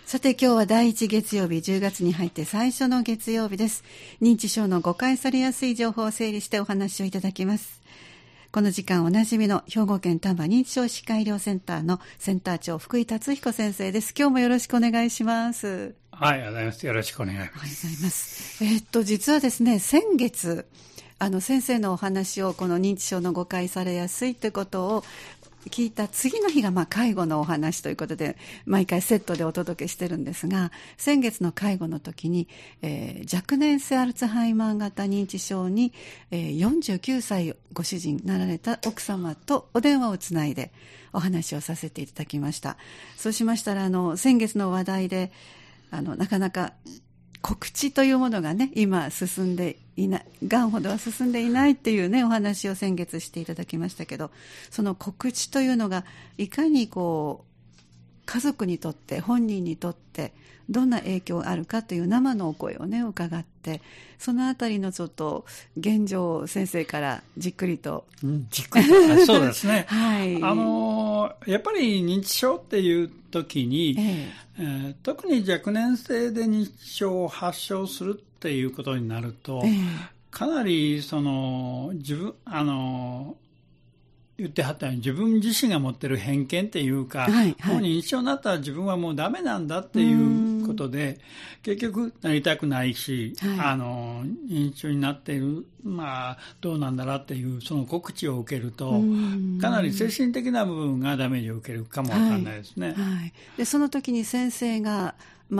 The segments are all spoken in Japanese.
さて今日は第1月曜日、10月に入って最初の月曜日です。認知症の誤解されやすい情報を整理してお話をいただきます。この時間おなじみの兵庫県丹波認知症歯科医療センターのセンター長福井達彦先生です。今日もよろしくお願いします。 はい、ありがとうございます。よろしくお願いします。 ありがとうございます。実はですね、先月先生のお話をこの認知症の誤解されやすいということを聞いた次の日が介護のお話ということで毎回セットでお届けしてるんですが、先月の介護の時に、若年性アルツハイマー型認知症に、49歳ご主人になられた奥様とお電話をつないでお話をさせていただきました。そうしましたら先月の話題でなかなか告知というものがね、今進んでいない、がんほどは進んでいないっていうね、お話を先月していただきましたけど、その告知というのがいかに家族にとって本人にとってどんな影響があるかという生のお声をね伺って、そのあたりのちょっと現状を先生からじっくりと、 そうですね、 はい、 やっぱり認知症っていう時に、特に若年性で認知症を発症するっていうことになると、かなり自分言ってはったように自分自身が持ってる偏見っていうか、もう認知症になったら自分はもうダメなんだっていうことで結局なりたくないし、認知症になっている、どうなんだろうっていうその告知を受けるとかなり精神的な部分がダメージを受けるかもわかんないですね。 でその時に先生が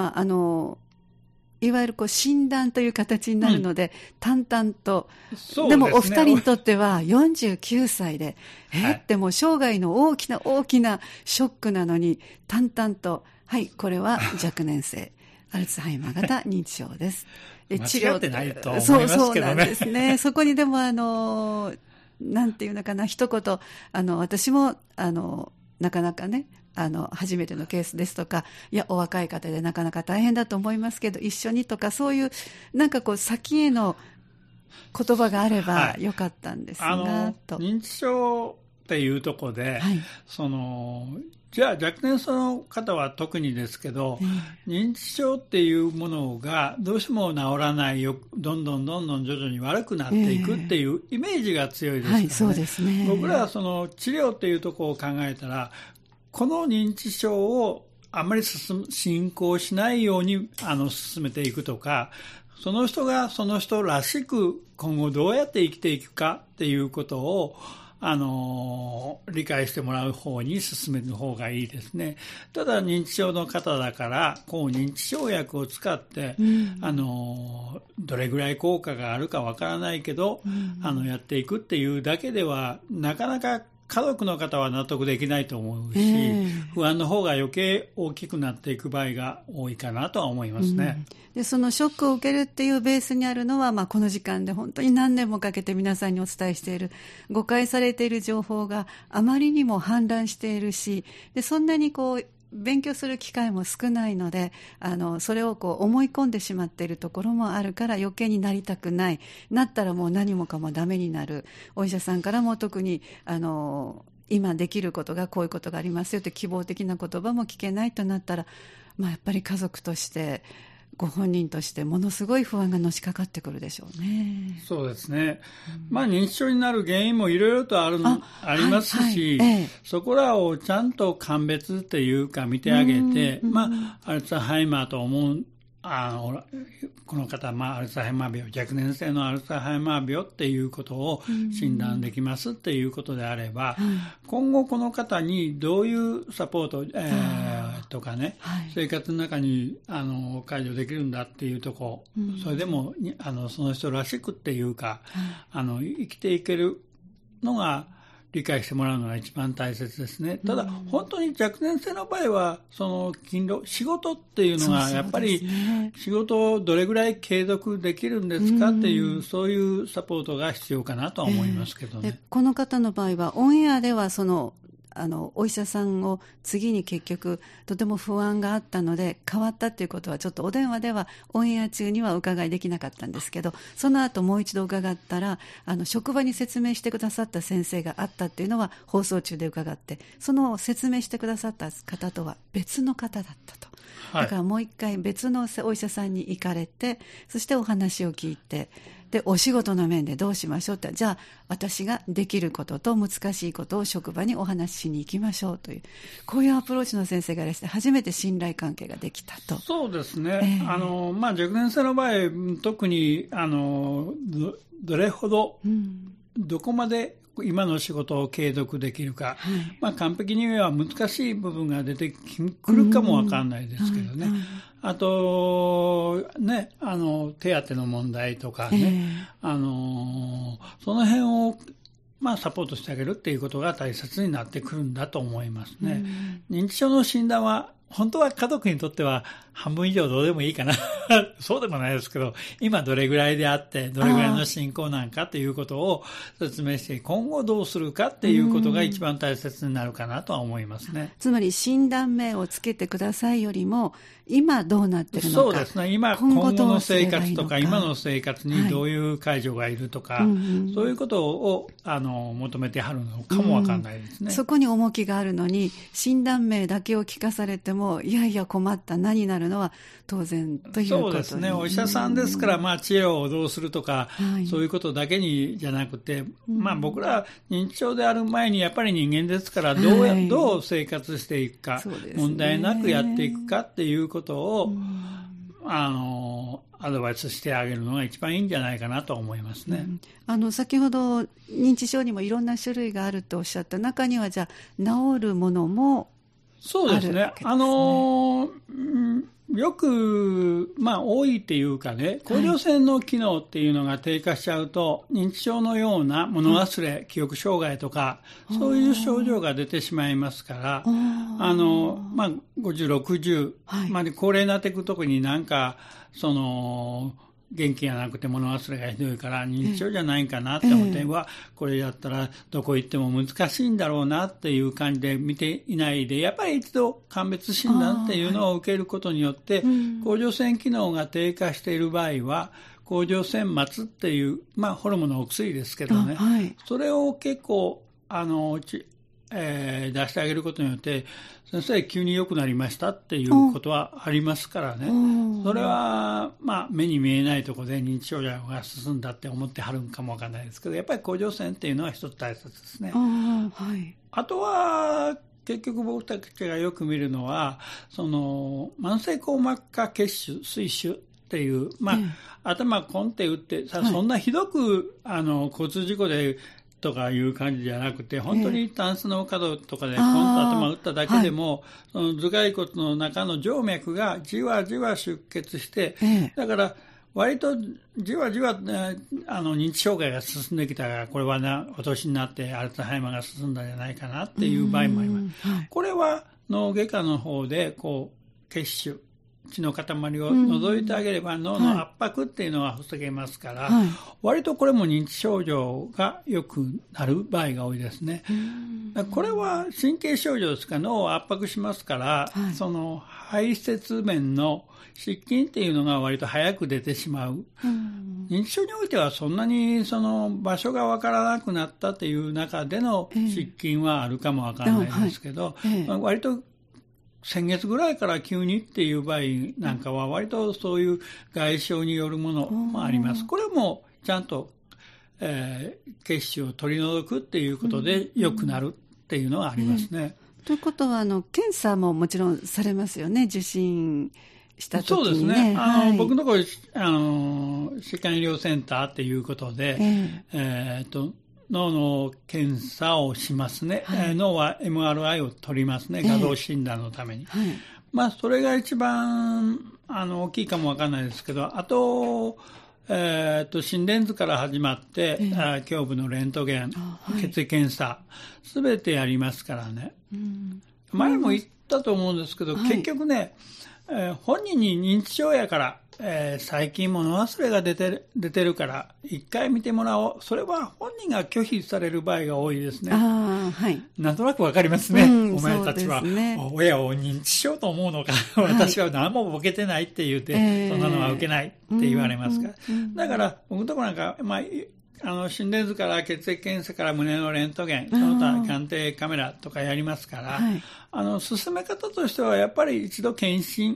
いわゆる診断という形になるので、淡々と、でもお二人にとっては49歳で、ってもう生涯の大きな大きなショックなのに、淡々と、これは若年性アルツハイマー型認知症です。 間違ってないと思いますけどね。 そうなんですね。そこにでもなんていうのかな、一言、私もなかなかね、初めてのケースですとか、お若い方でなかなか大変だと思いますけど一緒にとか、そういう先への言葉があればよかったんですが、と認知症っていうところで、じゃあ若年層の方は特にですけど、認知症っていうものがどうしても治らないよ、どんどん徐々に悪くなっていくっていうイメージが強いですからね。 そうですね。 僕らは治療っていうところを考えたら、この認知症をあまり進行しないように進めていくとか、その人がその人らしく今後どうやって生きていくかっていうことを理解してもらう方に進める方がいいですね。ただ認知症の方だから認知症薬を使って、どれぐらい効果があるかわからないけど、やっていくっていうだけではなかなか家族の方は納得できないと思うし、不安の方が余計大きくなっていく場合が多いかなとは思いますね。 でそのショックを受けるっていうベースにあるのは、この時間で本当に何年もかけて皆さんにお伝えしている誤解されている情報があまりにも氾濫しているし、でそんなに勉強する機会も少ないので、それを思い込んでしまっているところもあるから余計になりたくない、なったらもう何もかもダメになる、お医者さんからも特に今できることがこういうことがありますよって希望的な言葉も聞けないとなったら、やっぱり家族としてご本人としてものすごい不安がのしかかってくるでしょうね。 そうですね。認知症になる原因もいろいろとありますし、そこらをちゃんと鑑別っていうか見てあげて、アルツハイマーと思うこの方は、アルツハイマー病、若年性のアルツハイマー病っていうことを診断できますっていうことであれば、今後この方にどういうサポート、とかね、生活の中に解除できるんだっていうところ、それでもその人らしくっていうか、生きていけるのが理解してもらうのが一番大切ですね。ただ、本当に若年性の場合は、勤労、仕事っていうのが、やっぱり、仕事をどれぐらい継続できるんですかっていう、そういうサポートが必要かなとは思いますけどね。 この方の場合は、オンエアではお医者さんを次に結局とても不安があったので変わったっていうことはちょっとお電話ではオンエア中にはお伺いできなかったんですけど、その後もう一度伺ったら職場に説明してくださった先生があったっていうのは放送中で伺って、その説明してくださった方とは別の方だったと。 だからもう一回別のお医者さんに行かれて、そしてお話を聞いて、でお仕事の面でどうしましょうって、じゃあ私ができることと難しいことを職場にお話ししに行きましょうという、こういうアプローチの先生がいらして初めて信頼関係ができたと。 そうですね、若年性の場合特にどれほど、どこまで今の仕事を継続できるか、完璧には難しい部分が出てくるかもわかんないですけどね、あとね、手当の問題とかね、その辺をサポートしてあげるっていうことが大切になってくるんだと思いますね。認知症の診断は本当は家族にとっては半分以上どうでもいいかなそうでもないですけど、今どれぐらいであってどれぐらいの進行なんかっていうことを説明して、今後どうするかっていうことが一番大切になるかなとは思いますね。 つまり診断名をつけてくださいよりも、今どうなってるのか、 そうですね、今後の生活とか今の生活にどういう介助がいるとか、そういうことを求めてはるのかもわかんないですね。 そこに重きがあるのに診断名だけを聞かされても、いやいや困った、何になるのは当然ということに。 そうですね、お医者さんですから、治療をどうするとか、そういうことだけにじゃなくて、僕ら認知症である前にやっぱり人間ですから、どう生活していくか、問題なくやっていくかっていうことをアドバイスしてあげるのが一番いいんじゃないかなと思いますね。 先ほど認知症にもいろんな種類があるとおっしゃった中には、じゃあ治るものもそうですね。よく、多いっていうかね、甲状腺の機能っていうのが低下しちゃうと、認知症のような物忘れ、記憶障害とか、そういう症状が出てしまいますから、50、60まで高齢になっていくときに元気がなくて物忘れがひどいから認知症じゃないかなって思って、これやったらどこ行っても難しいんだろうなっていう感じで見ていないで、やっぱり一度鑑別診断っていうのを受けることによって、甲状腺機能が低下している場合は、甲状腺末っていう、ホルモンのお薬ですけどね、それを結構出してあげることによって、先生急に良くなりましたっていうことはありますからね。それは目に見えないところで認知症状が進んだって思ってはるんかもわかんないですけど、やっぱり甲状腺っていうのは一つ大切ですね。あとは結局僕たちがよく見るのは、慢性硬膜下血腫、水腫っていう、頭コンって打ってそんなひどく交通事故でとかいう感じじゃなくて、本当にタンスの角とかでポンと頭打っただけでも、その頭蓋骨の中の静脈がじわじわ出血して、だから割とじわじわ認知障害が進んできたら、これはお年になってアルツハイマーが進んだんじゃないかなっていう場合もあります。これは脳外科の方で血腫、血の塊を除いてあげれば脳の圧迫っていうのは防げますから、割とこれも認知症状が良くなる場合が多いですね。これは神経症状ですから脳を圧迫しますから、その排泄面の失禁っていうのが割と早く出てしまう。認知症においてはそんなにその場所がわからなくなったっていう中での失禁はあるかもわからないですけど、割と先月ぐらいから急にっていう場合なんかは割とそういう外傷によるものもあります。これもちゃんと、血腫を取り除くっていうことで良くなるっていうのはありますね。 ということは検査ももちろんされますよね、受診した時にね。 そうですね。僕のところ疾患医療センターっていうことで、脳の検査をしますね。脳は MRI を取りますね。画像診断のために。それが一番大きいかもわかんないですけど、あと、心電図から始まって、胸部のレントゲン、血液検査、すべてやりますからね。前も言ったと思うんですけど、結局ね、本人に認知症やから、最近物忘れが出てるから一回見てもらおう。それは本人が拒否される場合が多いですね。なんとなくわかりますね。お前たちは、親を認知症と思うのか。私は何もボケてないって言って、そんなのは受けないって言われますから。だから僕のところなんか、心電図から血液検査から胸のレントゲン、その他鑑定カメラとかやりますから、進め方としてはやっぱり一度検診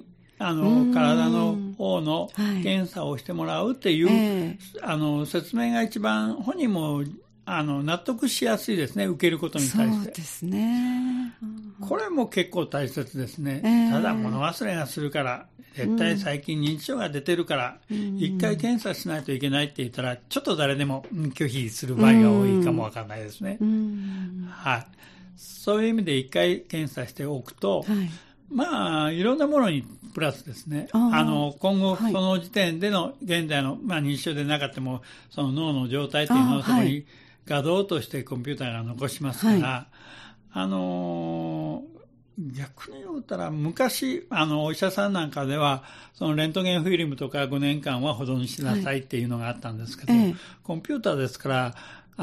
体の方の検査をしてもらうっていう、説明が一番本人も納得しやすいですね、受けることに対して。 そうですね。 これも結構大切ですね。ただ物忘れがするから、絶対最近認知症が出てるから、一回検査しないといけないって言ったら、ちょっと誰でも拒否する場合が多いかもわかんないですね。はい。そういう意味で一回検査しておくと、まあ、いろんなものにプラスですね。今後、その時点での、現在の、認知症でなかったも、その脳の状態というのをそこに画像としてコンピューターが残しますから、逆に言うたら、昔、お医者さんなんかでは、そのレントゲンフィルムとか5年間は保存しなさいっていうのがあったんですけど、コンピューターですから、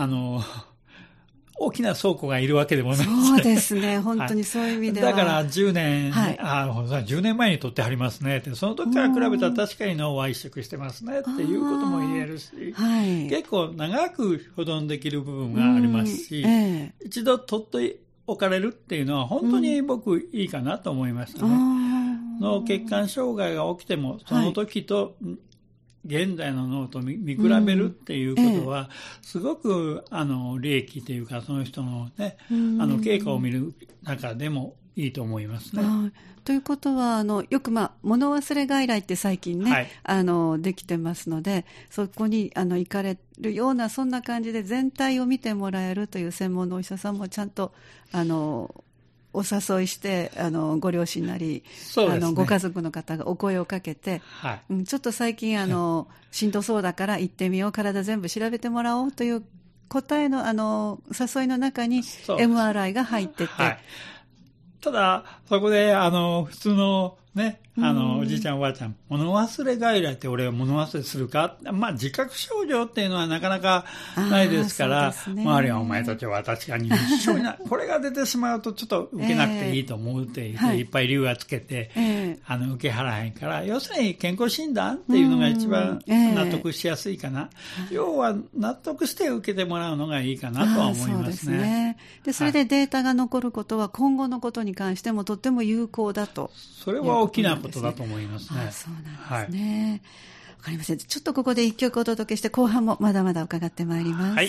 大きな倉庫がいるわけでもないですね。 そうですね。本当にそういう意味では。 だから10年、10年前に取ってはりますねって、その時から比べたら確かに脳は萎縮してますねっていうことも言えるし、結構長く保存できる部分がありますし、一度取っておかれるっていうのは本当に僕いいかなと思いましたね。脳血管障害が起きても、その時と、現在の脳と見比べるっていうことは、すごく、利益というか、その人のね、経過を見る中でもいいと思いますね。 ということは、よく物忘れ外来って最近ね、できてますので、そこに、行かれるような、そんな感じで全体を見てもらえるという専門のお医者さんもちゃんと、お誘いして、ご両親なり、ご家族の方がお声をかけて、ちょっと最近、しんどそうだから行ってみよう、体全部調べてもらおうという答えの、誘いの中に MRI が入ってて、 ただ、そこで、普通のね、おじいちゃんおばあちゃん、物忘れ外来って俺は物忘れするか、自覚症状っていうのはなかなかないですから、周りはお前たちは確かに認知症になる。これが出てしまうとちょっと受けなくていいと思うって言って、いっぱい理由がつけて、受け払えんから、要するに健康診断っていうのが一番納得しやすいかな。要は納得して受けてもらうのがいいかなとは思いますね。 で、それでデータが残ることは今後のことに関してもとっても有効だと。 それは大きなことだと思いますね。 そうなんですね。わかりません。ちょっとここで一曲お届けして、後半もまだまだ伺ってまいります。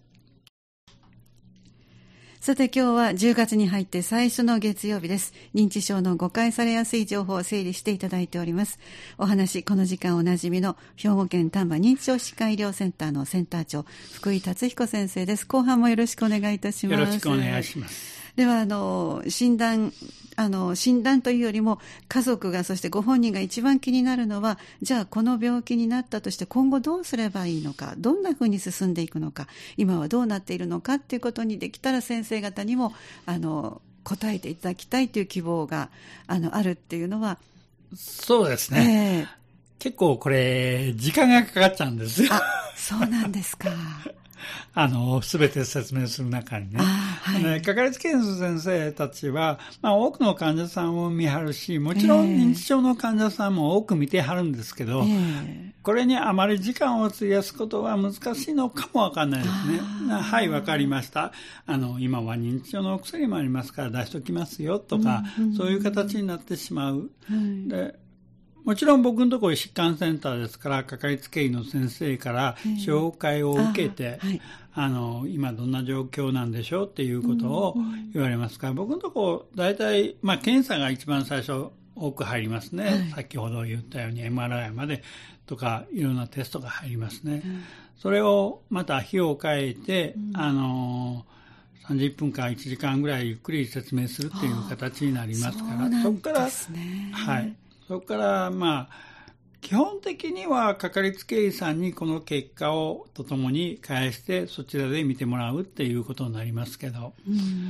さて今日は10月に入って最初の月曜日です。認知症の誤解されやすい情報を整理していただいております。お話、この時間おなじみの兵庫県丹波認知症歯科医療センターのセンター長、福井達彦先生です。後半もよろしくお願いいたします。 よろしくお願いします。 では、診断というよりも家族が、そしてご本人が一番気になるのは、じゃあこの病気になったとして今後どうすればいいのか、どんなふうに進んでいくのか、今はどうなっているのかっていうことにできたら先生方にも答えていただきたいという希望があるっていうのは。 そうですね。結構これ時間がかかっちゃうんですよ。 そうなんですか。 すべて説明する中にね。かかりつけ医の先生たちは、多くの患者さんを見張るし、もちろん認知症の患者さんも多く見てはるんですけど、これにあまり時間を費やすことは難しいのかもわかんないですね。はい、わかりました。今は認知症のお薬もありますから出しときますよとか、そういう形になってしまう。で、もちろん僕のところ疾患センターですから、かかりつけ医の先生から紹介を受けて、今どんな状況なんでしょうっていうことを言われますから、僕のところ大体、検査が一番最初多く入りますね。先ほど言ったように MRI までとかいろんなテストが入りますね。それをまた日を変えて、30分から1時間ぐらいゆっくり説明するっていう形になりますから、そこから、そこから基本的にはかかりつけ医さんにこの結果をとともに返してそちらで見てもらうっていうことになりますけど、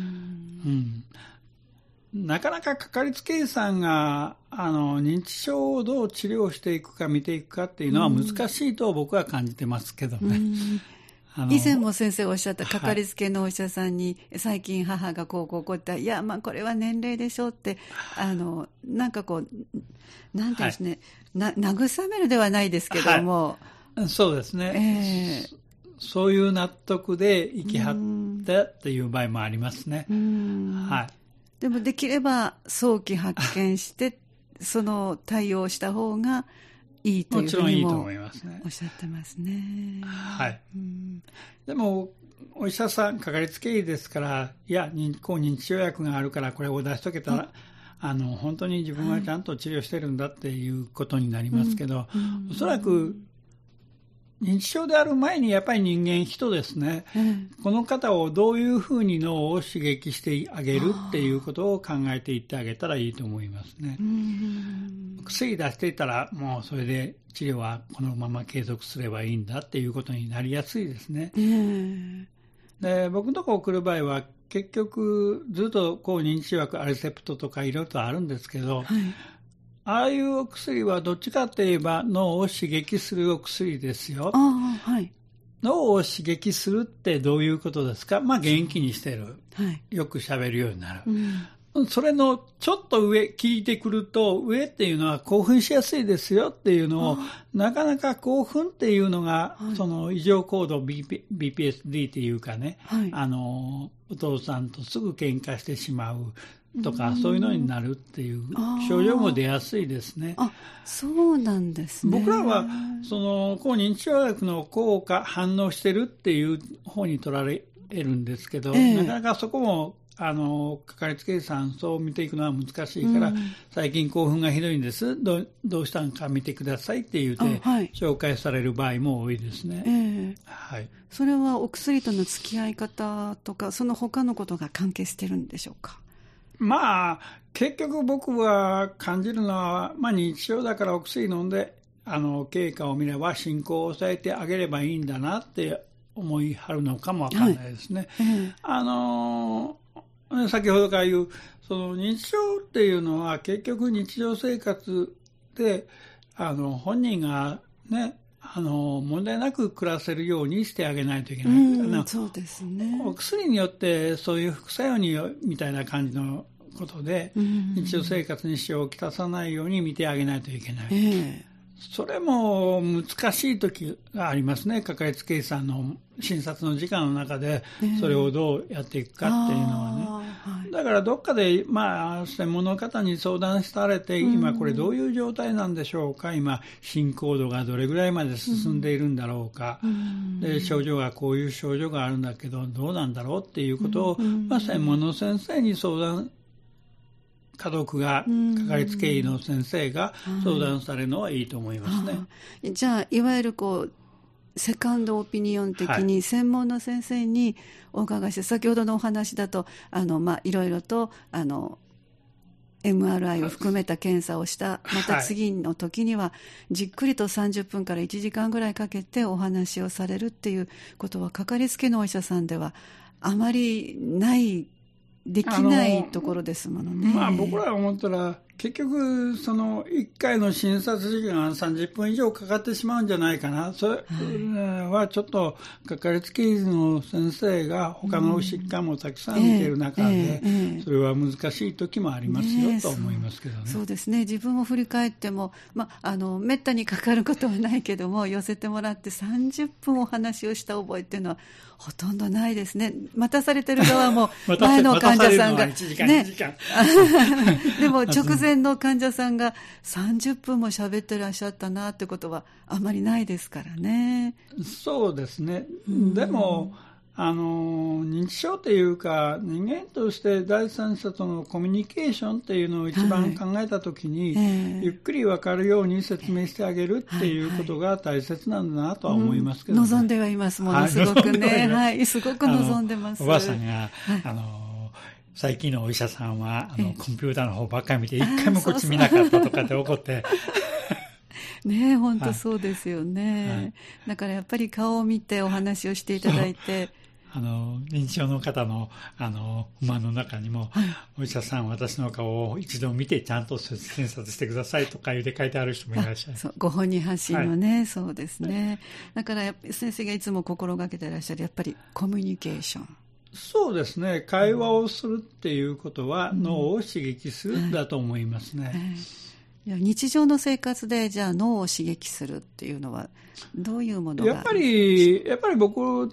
なかなかかかりつけ医さんが認知症をどう治療していくか見ていくかっていうのは難しいと僕は感じてますけどね。 以前も先生おっしゃったかかりつけのお医者さんに、最近母がこう言ったら、いやこれは年齢でしょうってなんかなんていうんですね、慰めるではないですけども、 そうですね、そういう納得で生きはったっていう場合もありますね。 でもできれば早期発見してその対応した方がいいというふうにもおっしゃってますね。 はい。でもお医者さん、かかりつけ医ですから、いや、抗認知症薬があるからこれを出しとけたら、本当に自分はちゃんと治療してるんだっていうことになりますけど、おそらく認知症である前にやっぱり人間人ですね、この方をどういうふうに脳を刺激してあげるっていうことを考えていってあげたらいいと思いますね。薬出していたらもうそれで治療はこのまま継続すればいいんだっていうことになりやすいですね。で、僕のところ来る場合は結局ずっと抗認知症薬アリセプトとかいろいろとあるんですけど、ああいうお薬はどっちかといえば脳を刺激するお薬ですよ。脳を刺激するってどういうことですか？元気にしてる。よく喋るようになる。それのちょっと上聞いてくると、上っていうのは興奮しやすいですよっていうのを、なかなか興奮っていうのが、その異常行動 BPSD っていうかね、お父さんとすぐ喧嘩してしまうとか、そういうのになるっていう症状も出やすいですね。 そうなんですね。 僕らはその抗認知症薬の効果、反応してるっていう方に取られるんですけど、なかなかそこもかかりつけ医さんそう見ていくのは難しいから、最近興奮がひどいんです、どうしたんか見てくださいって言うて、紹介される場合も多いですね。 それはお薬との付き合い方とかその他のことが関係してるんでしょうか？ 結局僕は感じるのは、認知症だからお薬飲んで経過を見れば進行を抑えてあげればいいんだなって思いはるのかもわかんないですね。先ほどから言うその認知症っていうのは結局日常生活で本人がね問題なく暮らせるようにしてあげないといけない。 そうですね。 お薬によってそういう副作用にみたいな感じのことで、日常生活に支障をきたさないように見てあげないといけない。それも難しい時がありますね。かかりつけ医さんの診察の時間の中でそれをどうやっていくかっていうのはね。だからどっかで専門の方に相談されて、今これどういう状態なんでしょうか、今進行度がどれぐらいまで進んでいるんだろうか、で症状がこういう症状があるんだけどどうなんだろうっていうことを、専門の先生に相談、家族がかかりつけ医の先生が相談されるのはいいと思いますね。 じゃあいわゆるセカンドオピニオン的に専門の先生にお伺いして、先ほどのお話だといろいろとMRI を含めた検査をした、また次の時にはじっくりと30分から1時間ぐらいかけてお話をされるっていうことはかかりつけのお医者さんではあまりできないところですものね。 僕らが思ったら結局その1回の診察時間が30分以上かかってしまうんじゃないかな。それはちょっとかかりつけ医の先生が他の疾患もたくさん見ている中で、それは難しい時もありますよと思いますけどね。 そうですね。自分を振り返っても、めったにかかることはないけども、寄せてもらって30分お話をした覚えっていうのはほとんどないですね。待たされてる側も前の患者さんが 1時間2時間でも直前の患者さんが30分も喋ってらっしゃったなってことはあまりないですからね。 そうですね。でも認知症というか人間として第三者とのコミュニケーションっていうのを一番考えたときに、ゆっくり分かるように説明してあげるっていうことが大切なんだなとは思いますけどね。 望んではいますものすごくね、すごく望んでます。 おばあさんが、最近のお医者さんはコンピューターの方ばっかり見て一回もこっち見なかったとかって怒ってね、本当そうですよね。だからやっぱり顔を見てお話をしていただいて、 認知症の方の不満の中にも、お医者さん私の顔を一度見てちゃんと診察してくださいとか言って書いてある人もいらっしゃる。 ご本人発信のね、そうですね。だから先生がいつも心がけていらっしゃるやっぱりコミュニケーション。 そうですね。会話をするっていうことは脳を刺激するんだと思いますね。 日常の生活でじゃあ脳を刺激するっていうのはどういうものがあるんですか？ やっぱり僕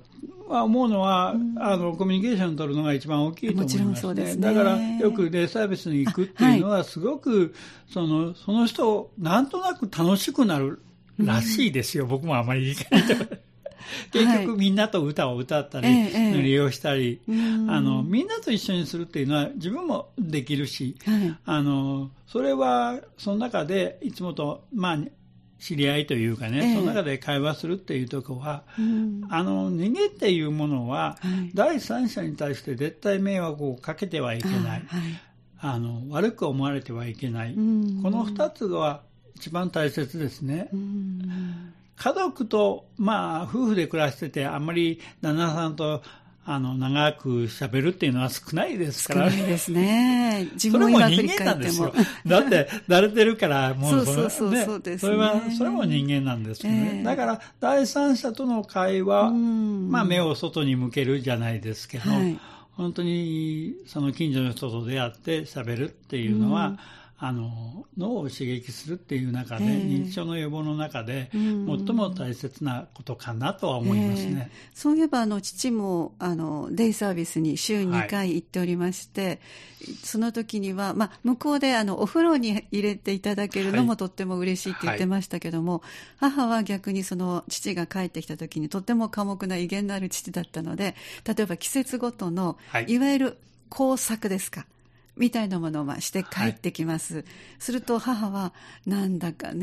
は思うのは、コミュニケーションを取るのが一番大きいと思いますね。 もちろんそうですね。 だからよくデイサービスに行くっていうのはすごくその人をなんとなく楽しくなるらしいですよ。僕もあまり理解で結局みんなと歌を歌ったり、塗りをしたり、みんなと一緒にするっていうのは自分もできるし、それはその中でいつもと知り合いというかね、その中で会話するっていうところは、人間っていうものは、第三者に対して絶対迷惑をかけてはいけない、悪く思われてはいけない、この二つは一番大切ですね。家族と、夫婦で暮らしてて、あんまり旦那さんと長く喋るっていうのは少ないですからね。 少ないですね。 自分も人間なんですよ。だって、慣れてるから、もうそれも人間なんですよね。だから、第三者との会話、目を外に向けるじゃないですけど、本当にその近所の人と出会って喋るっていうのは、脳を刺激するっていう中で、認知症の予防の中で最も大切なことかなとは思いますね。 そういえば父もデイサービスに週2回行っておりまして、その時には、向こうでお風呂に入れていただけるのもとっても嬉しいって言ってましたけども、母は逆にその父が帰ってきた時にとても寡黙な威厳のある父だったので、例えば季節ごとの、いわゆる工作ですかみたいなものをして帰ってきます。すると母はなんだか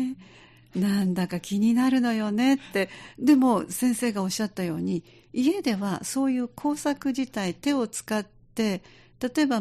気になるのよねって。でも先生がおっしゃったように、家ではそういう工作自体手を使って、例えば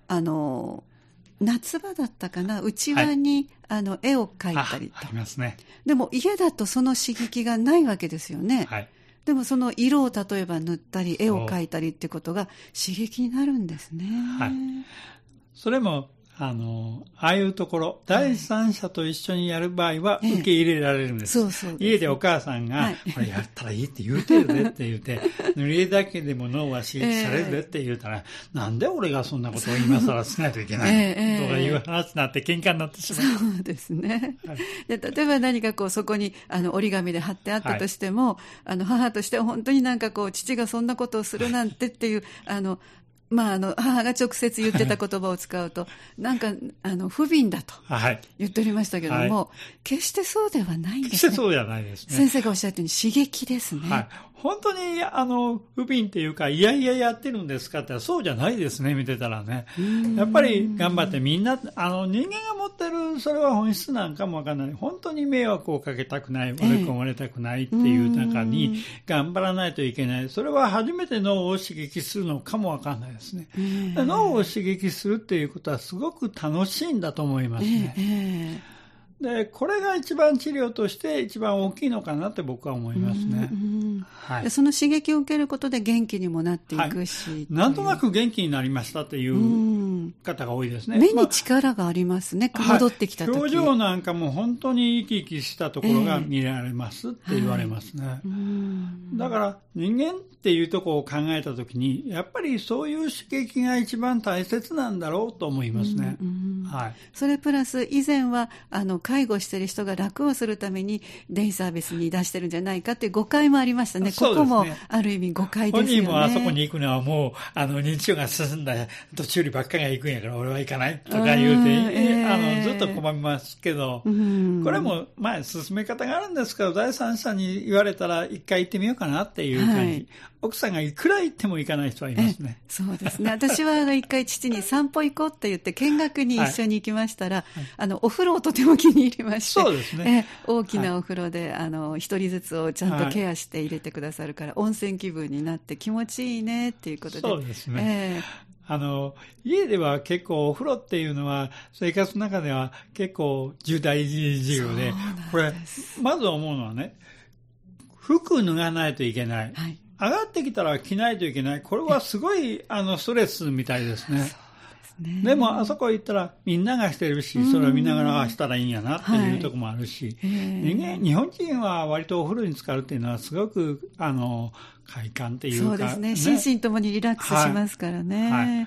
夏場だったかな、内輪に、絵を描いたりと。 ありますね。 でも家だとその刺激がないわけですよね。でもその色を例えば塗ったり絵を描いたりってことが刺激になるんですね。 それもああいうところ、第三者と一緒にやる場合は受け入れられるんです。家でお母さんが、これやったらいいって言うてるでって言うて、塗り絵だけでも脳は刺激されるでって言うたら、なんで俺がそんなことを今更しないといけないとかいう話になって喧嘩になってしまう。 そうですね。で例えば何かそこに折り紙で貼ってあったとしても、母としては本当に父がそんなことをするなんてっていう母が直接言ってた言葉を使うと、不憫だと言っておりましたけども、決してそうではないんですね。 決してそうではないですね。 先生がおっしゃったように刺激ですね。 本当に不憫っていうか、いやいややってるんですかってそうじゃないですね、見てたらね。やっぱり頑張ってみんな、人間が持ってる、それは本質なんかもわかんない。本当に迷惑をかけたくない、悪く思われたくないっていう中に頑張らないといけない。それは初めて脳を刺激するのかもわかんないですね。脳を刺激するっていうことはすごく楽しいんだと思いますね。で、これが一番治療として一番大きいのかなって僕は思いますね。 その刺激を受けることで元気にもなっていくし、 なんとなく元気になりましたっていう方が多いですね。 目に力がありますね、戻ってきた時。 表情なんかも本当に生き生きしたところが見られますって言われますね。だから人間っていうところを考えた時に、やっぱりそういう刺激が一番大切なんだろうと思いますね。 それプラス以前は介護している人が楽をするためにデイサービスに出してるんじゃないかっていう誤解もありましたね。ここもある意味誤解ですよね。 本人もあそこに行くのはもう認知症が進んだ年寄りばっかりが行くんやから俺は行かないとか言うて、ずっと拒みますけど、これも進め方があるんですけど、第三者に言われたら一回行ってみようかなっていう感じ。奥さんがいくら行っても行かない人はいますね。 そうですね。私は一回父に散歩行こうって言って見学に一緒に行きましたら、お風呂をとても気に入りまして、 そうですね。 大きなお風呂で一人ずつをちゃんとケアして入れてくださるから、温泉気分になって気持ちいいねっていうことで。 そうですね。家では結構お風呂っていうのは生活の中では結構重大事業で、これまず思うのはね、服脱がないといけない。上がってきたら着ないといけない。これはすごいストレスみたいですね。でもあそこ行ったらみんながしてるし、それを見ながらしたらいいんやなっていうところもあるし、日本人は割とお風呂に浸かるっていうのはすごく快感っていうか、 そうですね。心身ともにリラックスしますからね。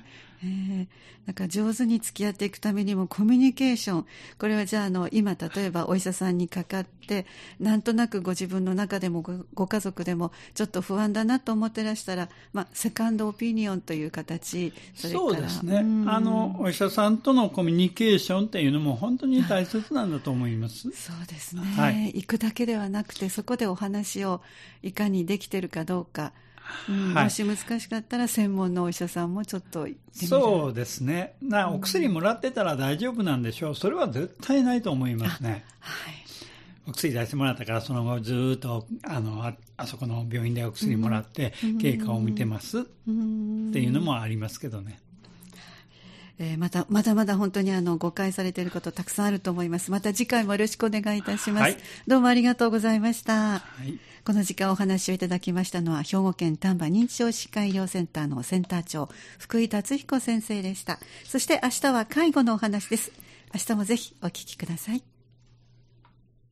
なんか上手に付き合っていくためにもコミュニケーション、これはじゃあ今例えばお医者さんにかかってなんとなくご自分の中でも ご家族でもちょっと不安だなと思ってらしたら、セカンドオピニオンという形、それからそうですね、お医者さんとのコミュニケーションっていうのも本当に大切なんだと思います。 そうですね、行くだけではなくてそこでお話をいかにできてるかどうか、もし難しかったら専門のお医者さんもちょっと行ってみる。 そうですね、お薬もらってたら大丈夫なんでしょう。それは絶対ないと思いますね。お薬出してもらったからその後ずっとあそこの病院でお薬もらって経過を見てますっていうのもありますけどね。 まだまだ本当に誤解されていることたくさんあると思います。また次回もよろしくお願いいたします。どうもありがとうございました。この時間お話をいただきましたのは兵庫県丹波認知症疾患医療センターのセンター長福井達彦先生でした。そして明日は介護のお話です。明日もぜひお聞きください。